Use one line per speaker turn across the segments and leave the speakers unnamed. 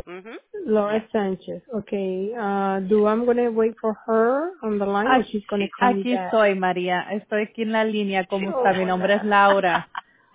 Mhm.
Laura
Yes.
Sanchez. Okay. Do I'm gonna wait for her on the line or she's gonna call me
Aquí
back?
estoy, María. Estoy aquí en la línea. ¿Cómo está? Mi nombre es
Hola.
Laura.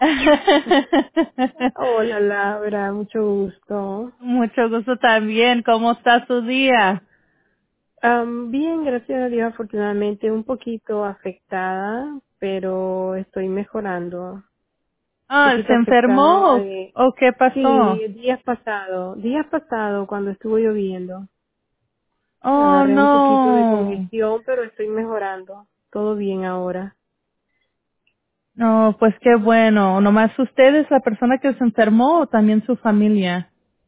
Hola Laura, mucho gusto.
Mucho gusto también. ¿Cómo está su día?
Bien, gracias a Dios, afortunadamente un poquito afectada, pero estoy mejorando. Un
Ah,
poquito
¿se
afectada
enfermó
de,
o qué pasó?
sí, días pasados cuando estuvo lloviendo.
Oh,
Agarré un poquito de
no.
congestión, pero estoy mejorando. Todo bien ahora.
No, pues qué bueno. ¿Nomás usted es la persona que se enfermó o también su familia?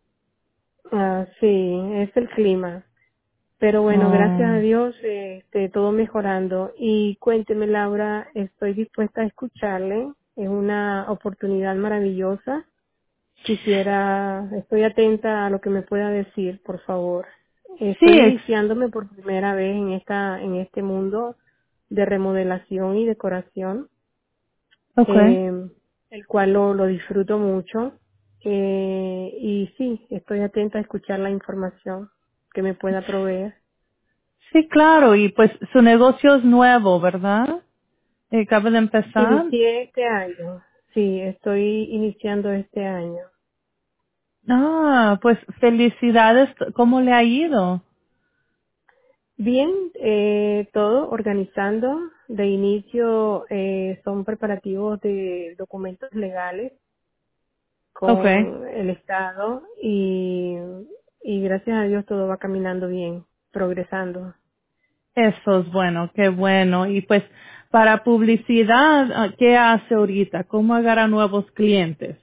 Sí, es el clima. Pero bueno, gracias a
Oh.
Dios, todo mejorando. Y cuénteme, Laura, estoy dispuesta a escucharle. Es una oportunidad maravillosa. Estoy atenta a lo que me pueda decir, por favor.
Sí,
Estoy iniciándome por primera vez en este mundo de remodelación y decoración,
okay.
eh, el cual lo disfruto mucho. Y sí, estoy atenta a escuchar la información que me pueda proveer.
Sí, claro, y pues su negocio es nuevo, ¿verdad? Acaba de empezar.
Inicié este año. Sí, estoy iniciando este año.
Ah, pues felicidades. ¿Cómo le ha ido?
Bien, todo organizando. De inicio son preparativos de documentos legales
Okay.
con el Estado y gracias a Dios todo va caminando bien, progresando.
Eso es bueno, qué bueno. Y pues para publicidad, ¿qué hace ahorita? ¿Cómo agarra nuevos clientes?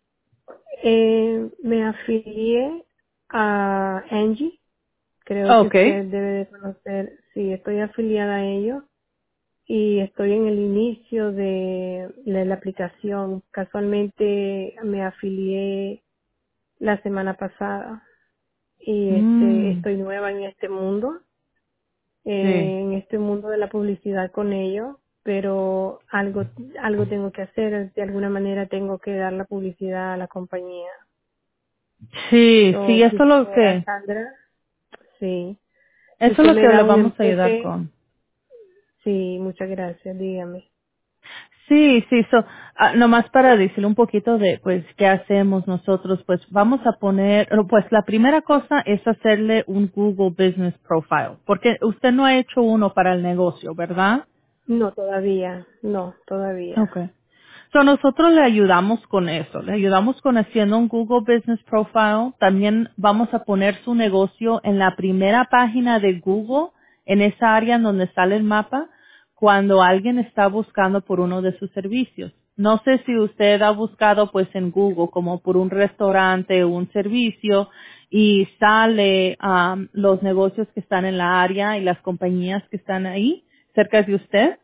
Me afilié a Angie, creo que
Okay.
usted debe de conocer, sí, estoy afiliada a ellos y estoy en el inicio de la aplicación. Casualmente me afilié la semana pasada y
Mm,
estoy nueva
sí.
en este mundo de la publicidad con ellos, pero algo tengo que hacer, de alguna manera tengo que dar la publicidad a la compañía.
Sí, sí,
So,
eso
si
es lo
pudiera,
que,
Sandra, sí. Si
eso es
usted
lo
me
que le
da un
vamos a ayudar
empuje,
con.
sí, muchas gracias, dígame.
Sí, sí, nomás para decirle un poquito de, pues, qué hacemos nosotros, pues, vamos a poner, pues, la primera cosa es hacerle un Google Business Profile, porque usted no ha hecho uno para el negocio, ¿verdad?
No, todavía, no, todavía.
Okay. So, nosotros le ayudamos con eso, le ayudamos con haciendo un Google Business Profile. También vamos a poner su negocio en la primera página de Google, en esa área en donde sale el mapa, cuando alguien está buscando por uno de sus servicios. No sé si usted ha buscado pues en Google como por un restaurante o un servicio y sale los negocios que están en la área y las compañías que están ahí cerca de usted.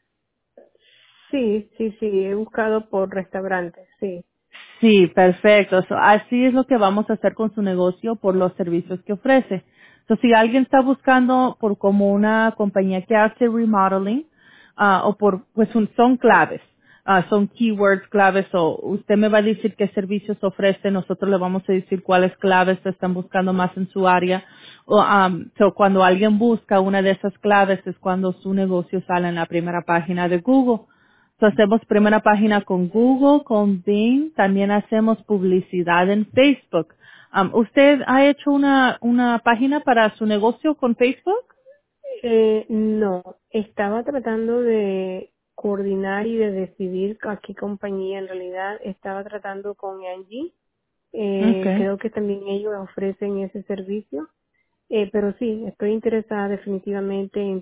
Sí, sí, sí, he buscado por restaurantes, sí.
Sí, perfecto. Así es lo que vamos a hacer con su negocio por los servicios que ofrece. Si alguien está buscando por como una compañía que hace remodeling, o por, pues son claves, son keywords claves, o usted me va a decir qué servicios ofrece, nosotros le vamos a decir cuáles claves están buscando más en su área. Cuando alguien busca una de esas claves es cuando su negocio sale en la primera página de Google. Hacemos primera página con Google, con Bing, también hacemos publicidad en Facebook. ¿Usted ha hecho una página para su negocio con Facebook?
No, estaba tratando de coordinar y de decidir a qué compañía en realidad estaba tratando con Angie.
Okay.
Creo que también ellos ofrecen ese servicio. Pero sí, estoy interesada definitivamente en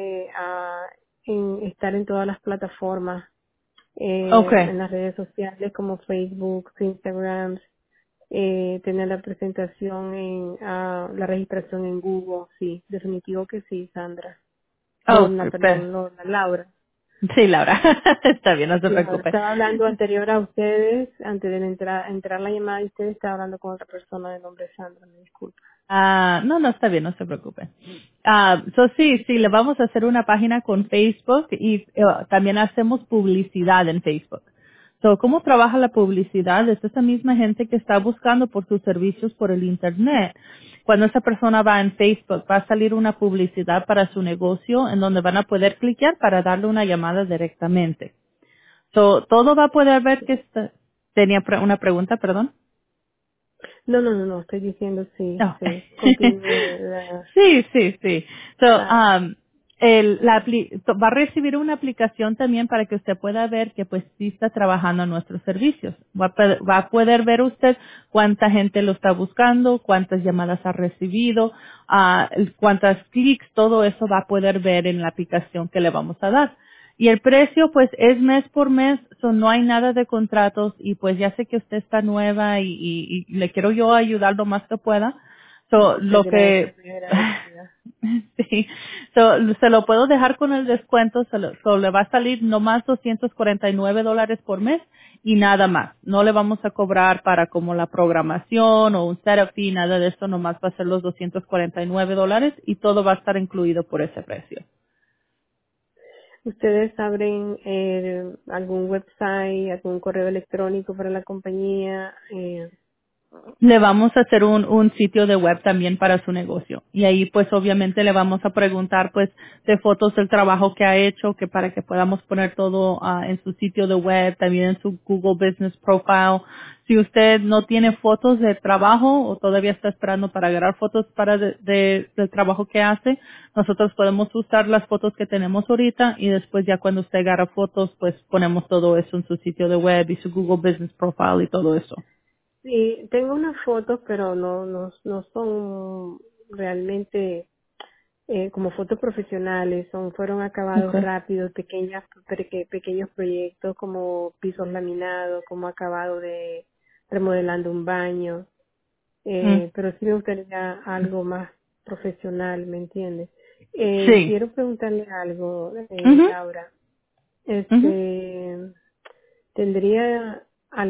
en estar en todas las plataformas,
Okay.
en las redes sociales como Facebook, Instagram, tener la presentación la registración en Google, sí, definitivo que sí, Sandra. Lorna,
Okay.
perdón, Lorna, Laura.
Sí, Laura. Está bien, no se
Laura,
preocupe.
estaba hablando anterior a ustedes, antes de entrar la llamada de ustedes, estaba hablando con otra persona de nombre Sandra, me disculpa.
No, no está bien, no se preocupe. Sí, sí, le vamos a hacer una página con Facebook y también hacemos publicidad en Facebook. So, ¿cómo trabaja la publicidad? Es esa misma gente que está buscando por sus servicios por el Internet. Cuando esa persona va en Facebook, va a salir una publicidad para su negocio en donde van a poder cliquear para darle una llamada directamente. So, todo va a poder ver que tenía una pregunta, perdón.
No, estoy diciendo sí,
No.
sí. Continúe la,
Sí, sí, sí. So,
la,
va a recibir una aplicación también para que usted pueda ver que pues sí está trabajando en nuestros servicios. Va a poder ver usted cuánta gente lo está buscando, cuántas llamadas ha recibido, cuántas clics, todo eso va a poder ver en la aplicación que le vamos a dar. Y el precio, pues, es mes por mes, no hay nada de contratos y pues ya sé que usted está nueva y le quiero yo ayudar lo más que pueda.
muchas
Lo
gracias,
que,
muy agradecida.
sí, se lo puedo dejar con el descuento, le va a salir nomás $249 por mes y nada más. No le vamos a cobrar para como la programación o un setup fee, nada de eso, nomás va a ser los $249 y todo va a estar incluido por ese precio.
¿Ustedes abren algún website, algún correo electrónico para la compañía?
Le vamos a hacer un sitio de web también para su negocio. Y ahí pues obviamente le vamos a preguntar pues de fotos del trabajo que ha hecho, que para que podamos poner todo en su sitio de web, también en su Google Business Profile. Si usted no tiene fotos de trabajo o todavía está esperando para agarrar fotos para del trabajo que hace, nosotros podemos usar las fotos que tenemos ahorita y después ya cuando usted agarra fotos pues ponemos todo eso en su sitio de web y su Google Business Profile y todo eso.
Sí, tengo unas fotos, pero no son realmente como fotos profesionales, fueron acabados
Okay.
rápidos, pequeños proyectos como pisos laminados, como acabado de remodelando un baño,
Mm.
pero sí me gustaría algo más profesional, ¿me entiendes?
Sí.
Quiero preguntarle algo,
Ujú,
Laura.
ujú.
Este, ¿tendría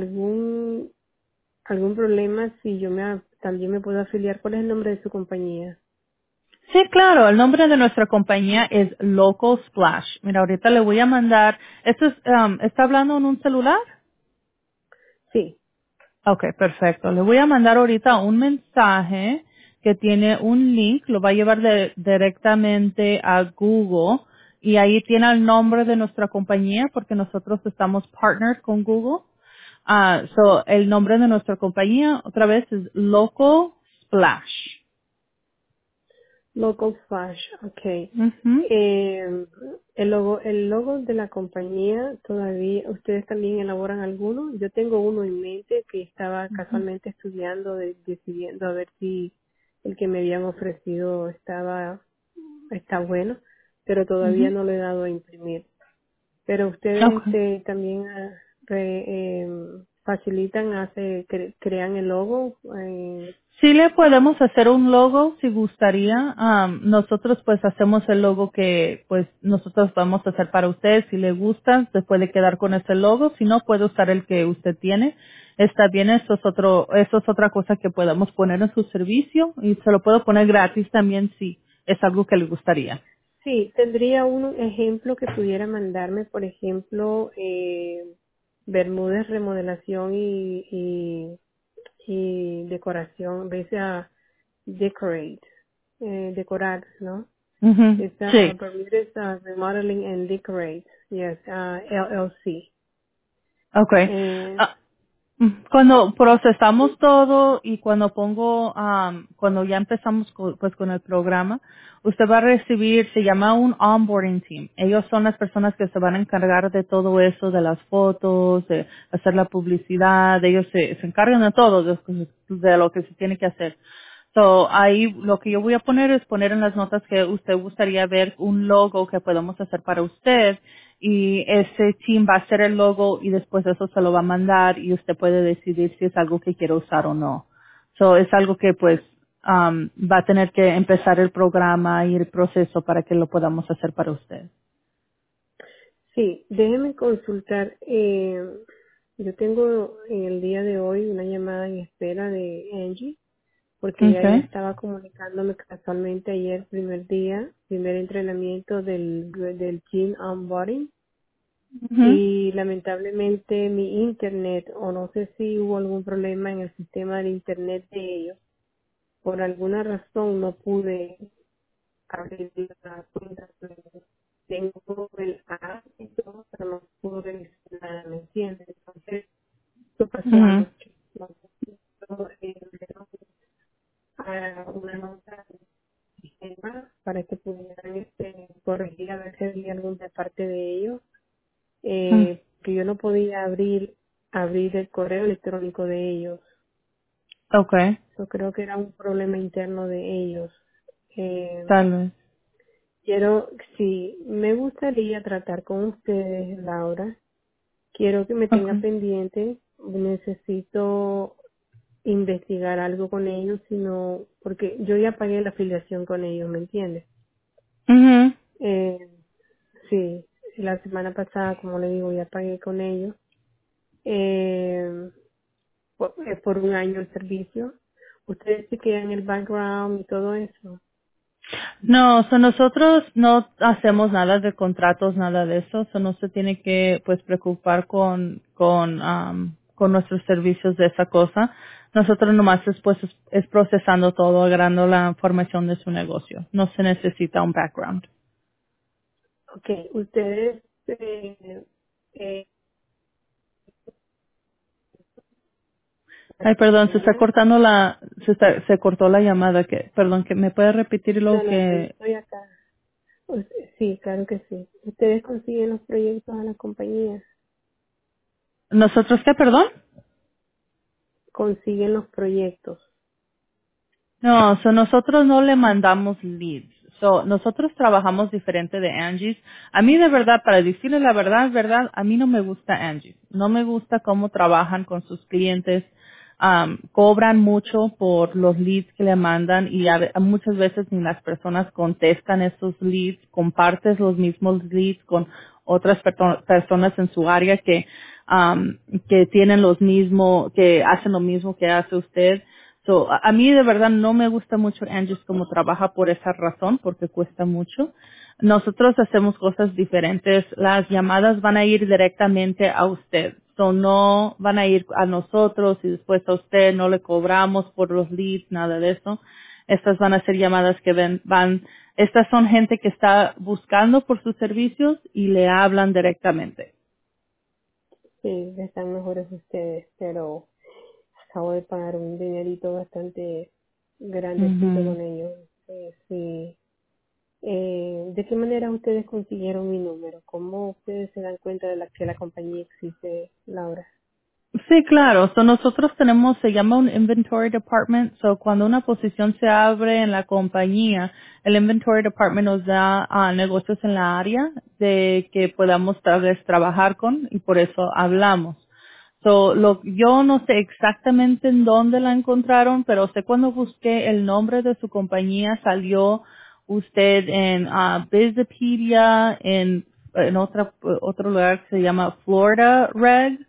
algún problema si también me puedo afiliar? ¿Cuál es el nombre de su compañía?
Sí, claro, el nombre de nuestra compañía es Local Splash. Mira, ahorita le voy a mandar, ¿está hablando en un celular?
Sí,
Ok, perfecto. Le voy a mandar ahorita un mensaje que tiene un link, lo va a llevar directamente a Google y ahí tiene el nombre de nuestra compañía porque nosotros estamos partners con Google. El nombre de nuestra compañía otra vez es Local Splash.
Local Flash, okay.
Ujú,
El logo de la compañía todavía, ¿ustedes también elaboran alguno? Yo tengo uno en mente que estaba casualmente estudiando, decidiendo a ver si el que me habían ofrecido está bueno, pero todavía
ujú.
no lo he dado a imprimir. Pero ustedes
Okay.
también facilitan, crean el logo.
Sí le podemos hacer un logo si gustaría. Nosotros pues hacemos el logo que pues nosotros vamos a hacer para usted. Si le gusta, se puede quedar con ese logo. Si no, puede usar el que usted tiene. Está bien, eso es otra cosa que podemos poner en su servicio y se lo puedo poner gratis también si es algo que le gustaría.
Sí, tendría un ejemplo que pudiera mandarme, por ejemplo, Bermúdez remodelación y decoración, ves a decorate, decorar, ¿no?
Ujú,
Esta
sí.
Bermúdez Remodeling and Decorate, yes, LLC.
Okay.
Eh,
Ah, Cuando procesamos todo y cuando cuando ya empezamos pues con el programa, usted va a recibir, se llama un onboarding team. Ellos son las personas que se van a encargar de todo eso, de las fotos, de hacer la publicidad, ellos se encargan de todo, de lo que se tiene que hacer. Ahí lo que yo voy a poner es poner en las notas que usted gustaría ver un logo que podemos hacer para usted y ese team va a hacer el logo y después eso se lo va a mandar y usted puede decidir si es algo que quiere usar o no. Es algo que pues va a tener que empezar el programa y el proceso para que lo podamos hacer para usted.
sí, déjeme consultar. Yo tengo en el día de hoy una llamada en espera de Angie porque ya ella
Okay.
estaba comunicándome casualmente ayer, primer día, primer entrenamiento del Team Onboarding.
Ujú,
y lamentablemente mi internet, o no sé si hubo algún problema en el sistema de internet de ellos, por alguna razón no pude abrir la cuenta. Tengo el app y todo, pero no pude revisar nada, ¿me entiendes? Entonces, esto pasó
ujú,
anoche. No sé si esto, una nota del sistema para que pudieran corregir a ver si había alguna parte de ellos,
ujú.
que yo no podía abrir el correo electrónico de ellos.
Okay,
Yo creo que era un problema interno de ellos. Eh,
tal vez.
quiero, sí, me gustaría tratar con ustedes, Laura. Quiero que me tenga
Okay.
pendiente. Necesito investigar algo con ellos, sino porque yo ya pagué la afiliación con ellos, ¿me entiendes?
Ujú.
Eh, sí, la semana pasada, como le digo, ya pagué con ellos. Eh, por un año el servicio. Ustedes se quedan el background y todo eso.
No, nosotros no hacemos nada de contratos, nada de eso, no se tiene que pues preocupar con nuestros servicios de esa cosa. Nosotros nomás después es procesando todo, agarrando la información de su negocio. No se necesita un background.
Ok, ustedes, eh,
Ay, perdón, se está
compañía,
cortando se cortó la llamada, perdón, que me puede repetir lo
no, no, no, yo
que
estoy acá. Sí, claro que sí. Ustedes consiguen los proyectos a la compañía,
nosotros qué, perdón.
consiguen los proyectos.
No, nosotros no le mandamos leads. Nosotros trabajamos diferente de Angie's. A mí de verdad, para decirle la verdad, verdad, a mí no me gusta Angie's. No me gusta cómo trabajan con sus clientes. Cobran mucho por los leads que le mandan y muchas veces ni las personas contestan esos leads. Compartes los mismos leads con otras personas en su área que tienen que hacen lo mismo que hace usted. A mí de verdad no me gusta mucho Angie's como trabaja por esa razón, porque cuesta mucho. Nosotros hacemos cosas diferentes. Las llamadas van a ir directamente a usted. No van a ir a nosotros y después a usted no le cobramos por los leads, nada de eso. Estas van a ser llamadas que estas son gente que está buscando por sus servicios y le hablan directamente.
Sí, están mejores ustedes, pero acabo de pagar un dinerito bastante grandecito
Ujú.
con ellos. Sí. ¿De qué manera ustedes consiguieron mi número? ¿Cómo ustedes se dan cuenta de que la compañía existe, Laura?
Sí, claro. Nosotros se llama un inventory department. Cuando una posición se abre en la compañía, el inventory department nos da negocios en la área de que podamos tal vez trabajar con y por eso hablamos. Yo no sé exactamente en dónde la encontraron, pero sé cuando busqué el nombre de su compañía salió usted en Bizpedia, en otro lugar que se llama Florida Reg.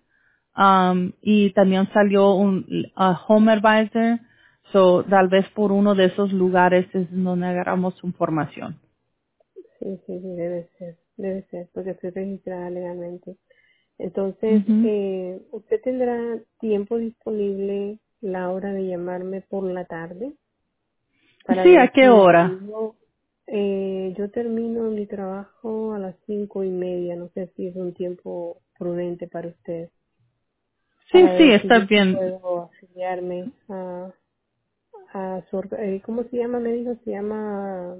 Y también salió un Home Advisor. Tal vez por uno de esos lugares es donde agarramos su información.
Sí, sí, sí, debe ser, porque estoy registrada legalmente. Entonces,
Ujú.
¿usted tendrá tiempo disponible la hora de llamarme por la tarde para
Sí, ¿a
ver
qué
si le
hora?
ayudo? Yo termino mi trabajo a las 5:30, no sé si es un tiempo prudente para usted,
Sí,
para
sí,
ver si
está
yo sí
bien.
puedo afiliarme a su, ¿cómo se llama? Me dijo, se llama,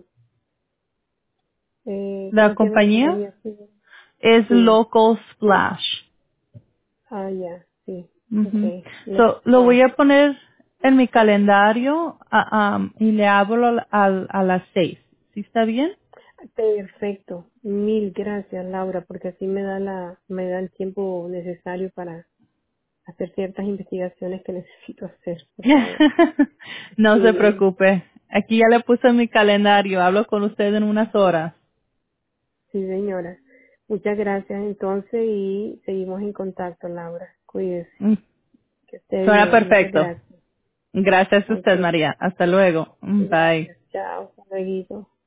La
¿cómo se llama la
compañía
compañía? Sí,
es
sí.
Local Splash.
Ya, sí.
Ujú.
Okay. Lo
Lo voy
Flash.
a poner en mi calendario y le hablo a las 6. ¿Sí está bien?
Perfecto. Mil gracias, Laura, porque así me da el tiempo necesario para hacer ciertas investigaciones que necesito hacer, por favor.
No se
Sí,
preocupe. Aquí ya le puse en mi calendario. Hablo con usted en unas horas.
sí, señora. Muchas gracias entonces y seguimos en contacto, Laura. Cuídese.
Mm,
Que esté
Suena
bien. Muchas
perfecto.
gracias.
Gracias a usted,
Okay.
María. Hasta luego. Bye.
Gracias. Chao. Hasta luego.